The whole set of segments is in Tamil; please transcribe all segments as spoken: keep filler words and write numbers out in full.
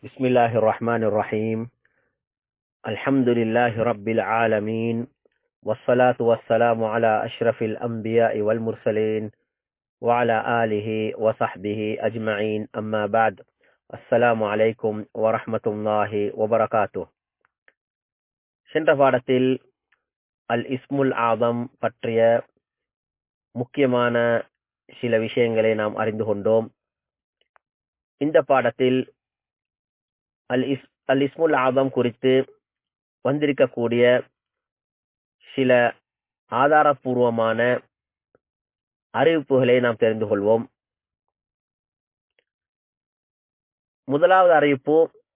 بسم الله الرحمن الرحيم الحمد لله رب العالمين والصلاة والسلام على أشرف الأنبياء والمرسلين وعلى آله وصحبه أجمعين أما بعد السلام عليكم ورحمة الله وبركاته. சென்ற பாடத்தில் அல் இஸ்முல் ஆதம் பற்றிய முக்கியமான சில விஷயங்களை நாம் அறிந்து கொண்டோம். இந்த பாடத்தில் அல் இஸ் அல் இஸ்முல் ஆதம் குறித்து வந்திருக்கக்கூடிய சில ஆதாரபூர்வமான அறிவிப்புகளை நாம் தெரிந்து கொள்வோம். முதலாவது அறிவிப்பு,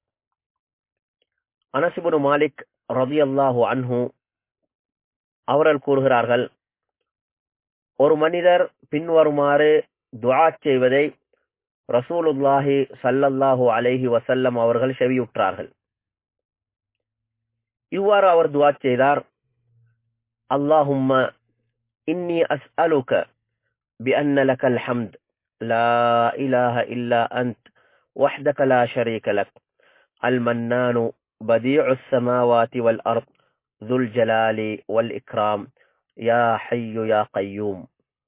அனஸ் இப்னு மாலிக் ரலியல்லாஹு அன்ஹு அவர்கள் கூறுகிறார்கள், ஒரு மனிதர் பின்வருமாறு துஆ செய்வதை ரசூலுல்லாஹி ஸல்லல்லாஹு அலைஹி வஸல்லம் அவர்கள் செவியுற்றார்கள். இவ்வாறு அவர் துஆ செய்தார், அல்லாஹும்ம இன்னி அஸ்அலுக பிஅன்ன லக்கல் ஹம்த் லா இலாஹ இல்லா அன்த் வஹ்தக லா ஷரீக லக் அல் மன்னானு பதீஉஸ் ஸமாவாதி வல் அர்த் ذுல் ஜலாலி வல் இக்ராம் யா ஹய்யு யா கய்யூம்.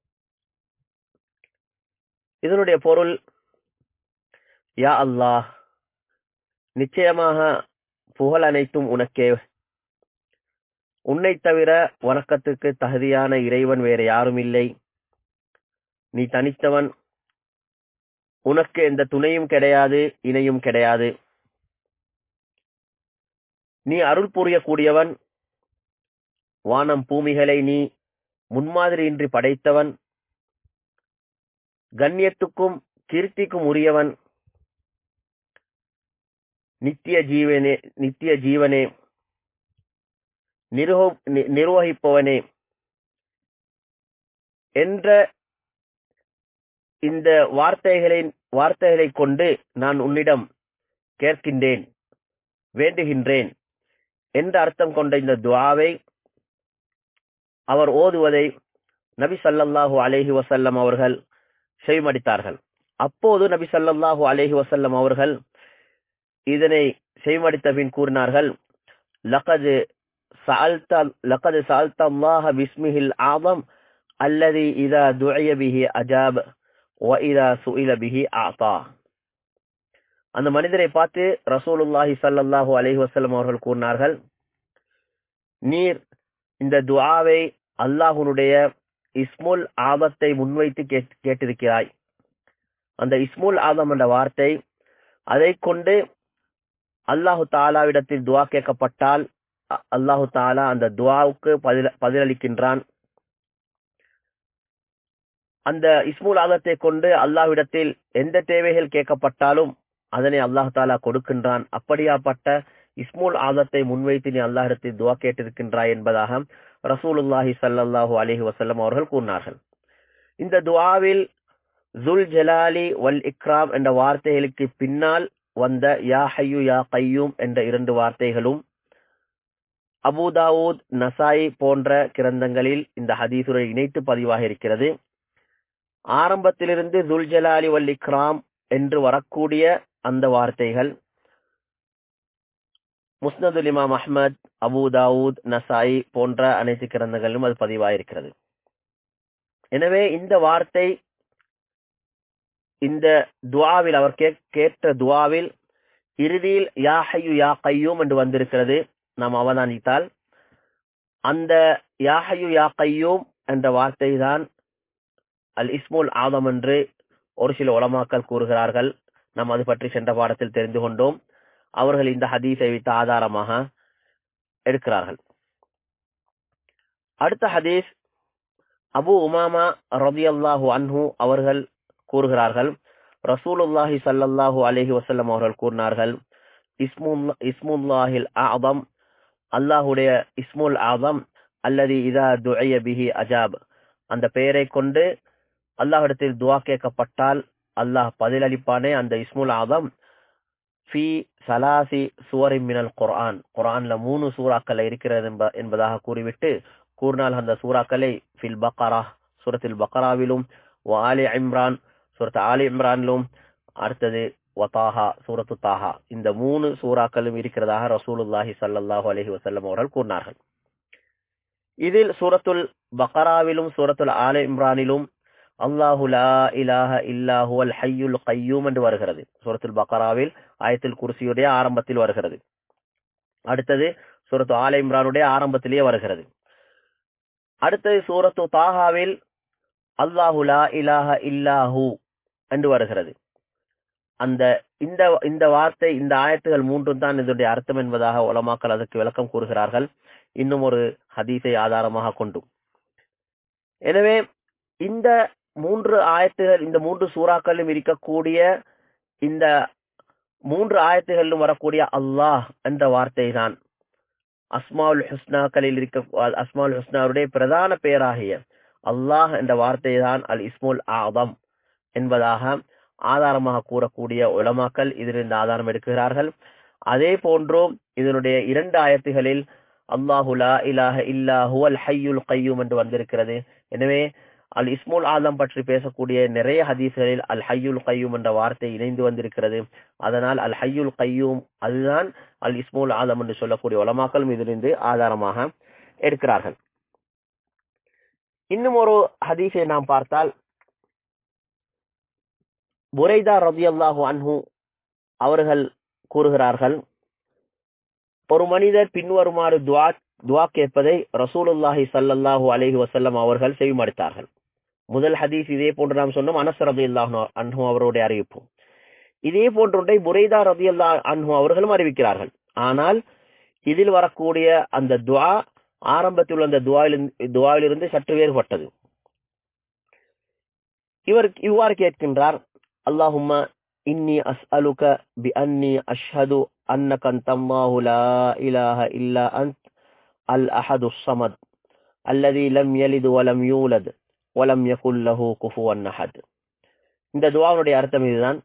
இதனுடைய பொருள், யா அல்லாஹ், நிச்சயமாக புகழ் அனைத்தும் உனக்கே. உன்னை தவிர வணக்கத்துக்கு தகுதியான இறைவன் வேறு யாரும் இல்லை. நீ தனித்தவன், உனக்கு எந்த துணையும் கிடையாது, இணையும் கிடையாது. நீ அருள் புரியக்கூடியவன், வானம் பூமிகளை நீ முன்மாதிரியின்றி படைத்தவன், கண்ணியத்துக்கும் கீர்த்திக்கும் உரியவன், நித்திய ஜீவனே நித்திய ஜீவனே நிர்வகிப்பவனே என்ற இந்த வார்த்தைகளை வார்த்தைகளை கொண்டு நான் உன்னிடம் கேட்கின்றேன், வேண்டுகின்றேன் என்ற அர்த்தம் கொண்ட இந்த துஆவை அவர் ஓதுவதை நபி ஸல்லல்லாஹு அலைஹி வஸல்லம் அவர்கள் செய்மடித்தார்கள். அப்போது நபி ஸல்லல்லாஹு அலைஹி வஸல்லம் அவர்கள் இதனை செய்மடித்த பின் கூறினார்கள், லகத் சஅல்த லகத் சஅல்த அல்லாஹ பிஸ்மிஹில் ஆஸம் அல்லதி இதா துஇய பிஹி அஜாப் வ இதா சுஇல பிஹி அஅதா. அந்த மனிதரை பார்த்து ரசூலுல்லாஹி ஸல்லல்லாஹு அலைஹி வஸல்லம் அவர்கள் கூறினார்கள், நீர் இந்த துஆவை அல்லாஹ்வுடைய இஸ்முல் ஆதத்தை முன்வைத்து கேட்டிருக்கிறாய். அந்த இஸ்முல் ஆதம் என்ற வார்த்தை, அதை கொண்டு அல்லாஹு தாலாவிடத்தில் துஆ கேட்கப்பட்டால் அல்லாஹு தாலா அந்த துஆவுக்கு பதில் பதிலளிக்கின்றான். அந்த இஸ்முல் ஆதத்தை கொண்டு அல்லாஹ்விடத்தில் எந்த தேவைகள் கேட்கப்பட்டாலும் அதனை அல்லாஹு தாலா கொடுக்கின்றான். அப்படியாப்பட்ட இஸ்முல் ஆதத்தை முன்வைத்து நீ அல்லாஹ்விடத்தில் துஆ கேட்டிருக்கின்றாய் என்பதாக ரசூலுல்லாஹி ஸல்லல்லாஹு அலைஹி வஸல்லம் அவர்கள் கூறினார்கள். இந்த துஆவில் ذுல் ஜலாலி வல் இக்ராம் என்ற வார்த்தைகளுக்கு பின்னால் வந்த யா ஹய்யு யா கய்யூம் என்ற இரண்டு வார்த்தைகளும் அபூ தாவூத், நசாயி போன்ற கிரந்தங்களில் இந்த ஹதீஸுரை இணைத்து பதிவாக இருக்கிறது. ஆரம்பத்திலிருந்து ذுல் ஜலாலி வல் இக்ராம் என்று வரக்கூடிய அந்த வார்த்தைகள் முஸ்னதுல் இமாம் அஹ்மத், அபூ தாவூத், நசாயி போன்ற அனைத்து கிரந்தங்களிலும் அது பதிவாயிருக்கிறது. எனவே இந்த வார்த்தை இந்த துஆவில் அவர் கேட்ட துஆவில் இறுதியில் யா ஹய்யு யா கய்யூம் என்று வந்திருக்கிறது. நாம் அவதானித்தால் அந்த யா ஹய்யு யா கய்யூம் என்ற வார்த்தை தான் அல் இஸ்முல் ஆதம் என்று ஒரு சில உலமாக்கள் கூறுகிறார்கள். நாம் அது பற்றி சென்ற பாடத்தில் தெரிந்து கொண்டோம். அவர்கள் இந்த ஹதீஸை வைத்து ஆதாரமாக எடுக்கிறார்கள். அடுத்த ஹதீஸ், அபூ உமாமா ரலியல்லாஹு அன்ஹு அவர்கள் கூறுகிறார்கள், ரசூலுல்லாஹி ஸல்லல்லாஹு அலைஹி வஸல்லம் அவர்கள் கூறினார்கள், இஸ்முல் இஸ்முல்லாஹில் ஆஸம், அல்லாஹ்வுடைய இஸ்முல் ஆஸம் அல்லதி இதா துஇய பிஹி அஜாப், அந்த பெயரை கொண்டு அல்லாஹ்விடத்தில் துஆ கேட்கப்பட்டால் அல்லாஹ் பதிலளிப்பானே அந்த இஸ்முல் ஆஸம் ஃபி ஸலாசி சூவரின் மினல் குர்ஆன், குர்ஆன்ல மூணு சூறாக்கள் இருக்கிறது என்பதாக கூறிவிட்டு கூறினால் அந்த சூறாக்களை ஃபில் பக்ரா சூரத்துல் பக்ராவிலும் வ ஆலி இம்ரான் சூரத் ஆலி இம்ரானிலும் அடுத்தது வதாஹா, சூரத்து தாஹா, இந்த மூணு சூறாக்களும் இருக்கிறதாக ரசூலுல்லாஹி ஸல்லல்லாஹு அலைஹி வஸல்லம் அவர்கள் கூறினார்கள். இதில் சூரத்துல் பக்ராவிலும் சூரத்துல் ஆல இம்ரானிலும் அல்லாஹு லா இலாஹ இல்லா ஹுவல் ஹய்யுல் கய்யூம் என்று வருகிறது. சூரத்துல் பக்ராவில் ஆயத்துல் குர்சியுடைய ஆரம்பத்தில் வருகிறது. அடுத்தது சூரத்து ஆல இம்ரானுடைய ஆரம்பத்திலேயே வருகிறது. அடுத்தது சூரத்து தாஹாவில் அல்லாஹு லா இலாஹ இல்லாஹு என்று வருகிறது. அந்த இந்த இந்த வார்த்தை, இந்த ஆயத்துகள் மூன்றும் தான் இதனுடைய அர்த்தம் என்பதாக உலமாக்கள் அதற்கு விளக்கம் கூறுகிறார்கள், இன்னும் ஒரு ஹதீஸை ஆதாரமாக கொண்டு. எனவே இந்த மூன்று ஆயத்துகள், இந்த மூன்று சூறாக்களிலும் இருக்கக்கூடிய இந்த மூன்று ஆயத்துகளிலும் வரக்கூடிய அல்லாஹ் என்ற வார்த்தை தான் அஸ்மாவுல் ஹுஸ்னாக்களில் இருக்க அஸ்மாவுல் ஹுஸ்னாவுடைய பிரதான பெயராகிய அல்லாஹ் என்ற வார்த்தை தான் அல் இஸ்முல் ஆதம் என்பதாக ஆதாரமாக கூறக்கூடிய உலமாக்கள் இதிலிருந்து ஆதாரம் எடுக்கிறார்கள். அதே போன்றோ இதனுடைய இரண்டு ஆயத்துகளில் அல்லாஹு லா இலாஹ இல்லா ஹுவல் ஹய்யுல் கய்யூம் என்று வந்திருக்கிறது. எனவே அல் இஸ்முல் ஆதம் பற்றி பேசக்கூடிய நிறைய ஹதீஸ்களில் அல் ஹய்யுல் கய்யூம் என்ற வார்த்தை இணைந்து வந்திருக்கிறது. அதனால் அல் ஹய்யுல் கய்யூம் அதுதான் அல் இஸ்முல் ஆதம் என்று சொல்லக்கூடிய உலமாக்களும் இதிலிருந்து ஆதாரமாக எடுக்கிறார்கள். இன்னும் ஒரு ஹதீஸை நாம் பார்த்தால், புரைதா ரலியல்லாஹு அன்ஹு அவர்கள் கூறுகிறார்கள், ஒரு மனிதர் பின்வருமாறு துஆ துஆ கேட்பதை ரசூலுல்லாஹி ஸல்லல்லாஹு அலைஹி வஸல்லம் அவர்கள் செவிமடுத்தார்கள். முதல் ஹதீஸ் இதே போன்று நாம் சொன்னோம், அனஸ் ரலியல்லாஹு அன்ஹு அவருடைய அறிவிப்பு. இதே போன்றொன்றை புரைதா ரலியல்லாஹு அன்ஹு அவர்களும் அறிவிக்கிறார்கள். ஆனால் இதில் வரக்கூடிய அந்த துஆ ஆரம்பத்தில் உள்ள அந்த துஆவிலிருந்து துஆவிலிருந்து சற்று வேறுபட்டது. இவர் இவ்வாறு கேட்கின்றார், அல்லாஹும்ம இன்னி அஸ்அலுக பி அன்னி அஷ்ஹது அன்னக அன்தல்லாஹு லா இலாஹ இல்லா அன்த் அல் அஹதுஸ் ஸமத் அல்லதி லம் யலித் வலம் யூலத் வலம் யகுல் லஹு குஃபுவன் அஹத். இந்த துஆவுடைய அர்த்தம் இதுதான்,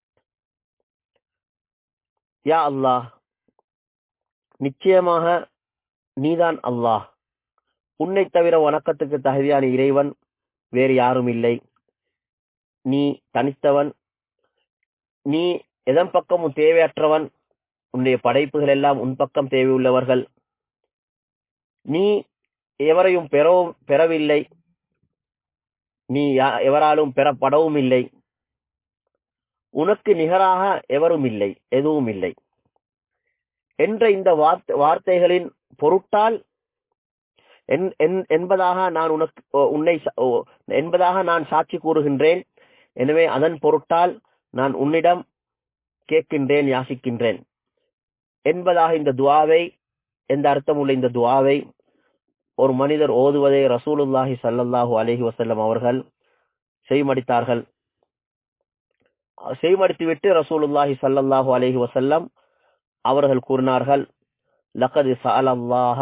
யா அல்லாஹ், நிச்சயமாக நீதான் அல்லாஹ், உன்னை தவிர வணக்கத்துக்கு தகுதியான இறைவன் வேறு யாரும் இல்லை, நீ தனித்தவன், நீ எதன் பக்கமும் தேவையற்றவன், உன்னுடைய படைப்புகள் எல்லாம் உன் பக்கம் தேவையுள்ளவர்கள், நீ எவரையும் பெறவும் பெறவில்லை, நீ எவராலும் பெறப்படவும் இல்லை, உனக்கு நிகராக எவரும் இல்லை, எதுவும் இல்லை என்ற இந்த வார்த்தைகளின் பொருட்டால் என்பதாக நான் உனக்கு உன்னை என்பதாக நான் சாட்சி கூறுகின்றேன். எனவே அதன் பொருட்டால் நான் உன்னிடம் கேட்கின்றேன், யாசிக்கின்றேன் என்பதாக இந்த துஆவை, எந்த அர்த்தம் உள்ள இந்த துஆவை ஒரு மனிதர் ஓதுவதை ரசூலுல்லாஹி ஸல்லல்லாஹு அலைஹி வஸல்லம் அவர்கள் செய்மடித்தார்கள். செய்மடித்துவிட்டு ரசூலுல்லாஹி ஸல்லல்லாஹு அலைஹி வஸல்லம் அவர்கள் கூறினார்கள், லகத் ஸஅலல்லாஹ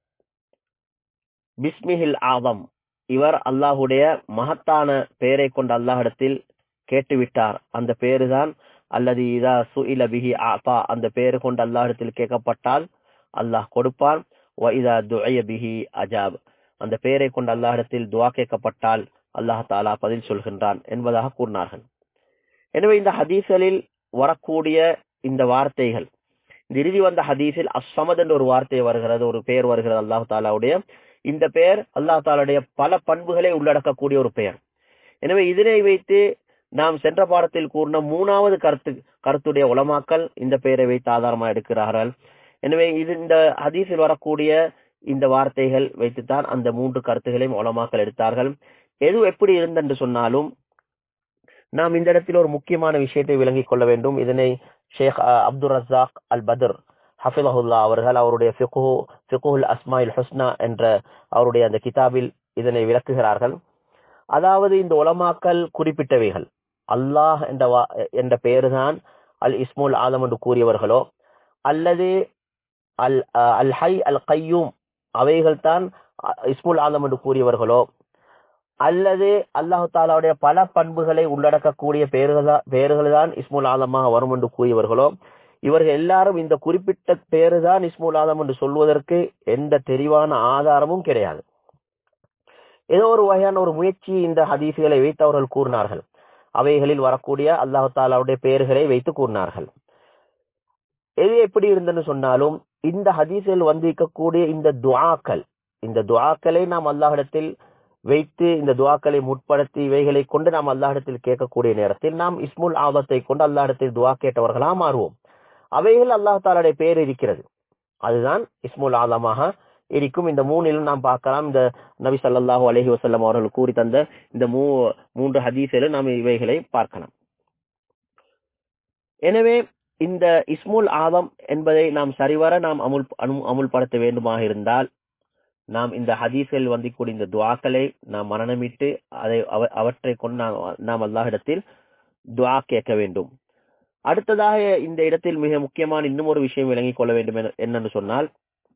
பிஸ்மிஹில் ஆதம், இவர் அல்லாஹுடைய மகத்தான பெயரை கொண்ட அல்லாஹ்விடத்தில் கேட்டுவிட்டார். அந்த பேருதான் அல்லது இதா சுஇல பிஹி ஆதா, அந்த பெயரை கொண்ட அல்லாஹ்விடத்தில் கேட்கப்பட்டால் அல்லாஹ் கொடுப்பான். வ இதா துஇய பிஹி அஜாப், அந்த பெயரை கொண்ட அல்லாஹ்விடத்தில் துஆ கேட்கப்பட்டால் அல்லாஹ் தஆலா பதில் சொல்கின்றான் என்பதாக கூறினார்கள். எனவே இந்த ஹதீஸ்களில் வரக்கூடிய இந்த வார்த்தைகள், இந்த இறுதி வந்த ஹதீஸில் அஸ்ஸமத் என்ற ஒரு வார்த்தை வருகிறது, ஒரு பெயர் வருகிறது அல்லாஹ் தஆலாவுடைய. இந்த பெயர் அல்லாஹ் தஆலாவுடைய பல பண்புகளை உள்ளடக்கக்கூடிய ஒரு பெயர். எனவே இதனை வைத்து நாம் சென்ற பாடத்தில் கூறின மூணாவது கருத்து கருத்துடைய உலமாக்கள் இந்த பெயரை வைத்து ஆதாரமாக எடுக்கிறார்கள். எனவே இது இந்த ஹதீஸில் வரக்கூடிய இந்த வார்த்தைகள் வைத்துத்தான் அந்த மூன்று கருத்துகளையும் உலமாக்கள் எடுத்தார்கள். எது எப்படி இருந்தென்று சொன்னாலும் நாம் இந்த இடத்தில் ஒரு முக்கியமான விஷயத்தை விளங்கிக் கொள்ள வேண்டும். இதனை ஷேக் அப்துல் ரஸாக் அல் பத்ர் ஹஃபிலஹுல்லா அவர்கள் அவருடைய ஃபிக்ஹு ஃபிக்ஹுல் அஸ்மாஇல் ஹுஸ்னா என்ற அவருடைய அந்த கிதாபில் இதனை விளக்குகிறார்கள். அதாவது இந்த உலமாக்கள் குறிப்பிட்டவைகள் அல்லாஹ் என்ற என்ற பெயர்தான் அல் இஸ்முல் ஆதம் என்று கூறியவர்களோ, அல்லது அல் அல் ஹை அல் கய்யூம் அவைகள் தான் இஸ்முல் ஆதம் என்று கூறியவர்களோ, அல்லது அல்லாஹு தாலாவுடைய பல பண்புகளை உள்ளடக்கக்கூடிய பெயர்கள் பெயர்கள் தான் இஸ்முல் ஆதமாக வரும் என்று கூறியவர்களோ, இவர்கள் எல்லாரும் இந்த குறிப்பிட்ட பெயரு தான் இஸ்முல் ஆதம் என்று சொல்வதற்கு எந்த தெளிவான ஆதாரமும் கிடையாது. ஏதோ ஒரு வகையான ஒரு முயற்சி இந்த ஹதீஸ்களை வைத்து அவர்கள் கூறினார்கள். அவைகளில் வரக்கூடிய அல்லாஹு தாலாவுடைய பெயர்களை வைத்து கூறினார்கள். எது எப்படி இருந்தன்னு சொன்னாலும் இந்த ஹதீஸில் வந்திருக்கக்கூடிய இந்த துஆக்கள், இந்த துஆக்களை நாம் அல்லாஹ்விடத்தில் வைத்து இந்த துஆக்களை முற்படுத்தி இவைகளை கொண்டு நாம் அல்லாஹ்விடத்தில் கேட்கக்கூடிய நேரத்தில் நாம் இஸ்முல் ஆதத்தை கொண்டு அல்லாஹ்விடத்தில் துஆ கேட்டவர்களா மாறுவோம். அவைகள் அல்லாஹ் தாலாவுடைய பெயர் இருக்கிறது, அதுதான் இஸ்முல் ஆதமாக இருக்கும். இந்த மூணிலும் நாம் பார்க்கலாம். இந்த நபி ஸல்லல்லாஹு அலைஹி வஸல்லம் அவர்கள் கூறி தந்த இந்த மூ மூன்று ஹதீஸிலும் நாம் இவைகளை பார்க்கலாம். எனவே இந்த இஸ்முல் ஆதம் என்பதை நாம் சரிவர நாம் அமுல் அமுல்படுத்த வேண்டுமாக இருந்தால் நாம் இந்த ஹதீஸில் வந்திக்கூடிய இந்த துஆக்களை நாம் மனனமிட்டு அதை அவற்றை கொண்டு நாம் அல்லாஹ்விடத்தில் துஆ கேட்க வேண்டும். அடுத்ததாக இந்த இடத்தில் மிக முக்கியமான இன்னும் ஒரு விஷயம் விளங்கிக் கொள்ள வேண்டும் என்னன்னு சொன்னால்,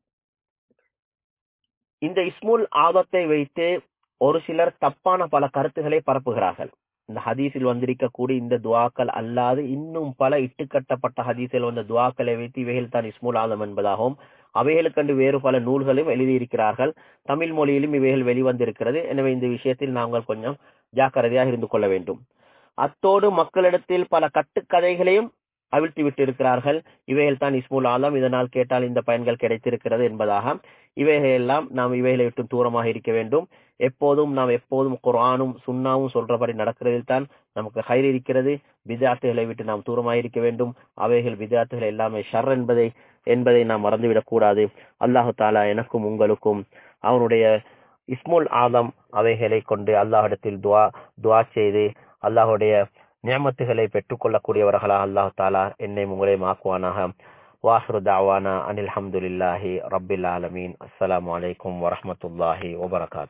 இந்த இஸ்முல் ஆதத்தை வைத்து ஒரு சிலர் தப்பான பல கருத்துக்களை பரப்புகிறார்கள். இந்த ஹதீஸில் வந்திருக்கக்கூடிய இந்த துஆக்கள் அல்லாது இன்னும் பல இட்டுக்கட்டப்பட்ட ஹதீஸில் வந்த துஆக்களை வைத்து இவைகள் தான் இஸ்முல் ஆதம் என்பதாகவும் அவைகளுக்கென்று வேறு பல நூல்களும் எழுதியிருக்கிறார்கள். தமிழ் மொழியிலும் இவைகள் வெளிவந்திருக்கிறது. எனவே இந்த விஷயத்தில் நாங்கள் கொஞ்சம் ஜாக்கிரதையாக இருந்து கொள்ள வேண்டும். அத்தோடு மக்களிடத்தில் பல கட்டுக்கதைகளையும் அவிழ்த்து விட்டு இருக்கிறார்கள். இவைகள் தான் இஸ்முல் ஆதம், இதனால் கேட்டால் இந்த பயன்கள் கிடைத்திருக்கிறது என்பதாக. இவைகள் எல்லாம் நாம் இவைகளை விட்டு தூரமாக இருக்க வேண்டும். எப்போதும் நாம் எப்போதும் குர்ஆனும் சுன்னாவும் சொல்றபடி நடக்கிறதில் தான் நமக்கு ஹைர் இருக்கிறது. பித்அத்துகளை விட்டு நாம் தூரமாக இருக்க வேண்டும். அவைகள் பித்அத்துகள் எல்லாமே ஷர் என்பதை என்பதை நாம் மறந்துவிடக் கூடாது. அல்லாஹு தாலா எனக்கும் உங்களுக்கும் அவனுடைய இஸ்முல் ஆதம் அவைகளை கொண்டு அல்லாஹ்விடத்தில் துஆ துஆ செய்து அல்லாஹ்வுடைய நியமத்துகளை பெற்றுக் கொள்ளக்கூடியவர்களா அல்லாஹ் தாலா என்னை உங்களை ஆக்குவானாக. வாஹிரு தஅவானா அனில் ஹம்துலில்லாஹி ரப்பில் ஆலமீன். அஸ்ஸலாமு அலைக்கும் வரஹ்மத்துல்லாஹி வபரகாத்துஹு.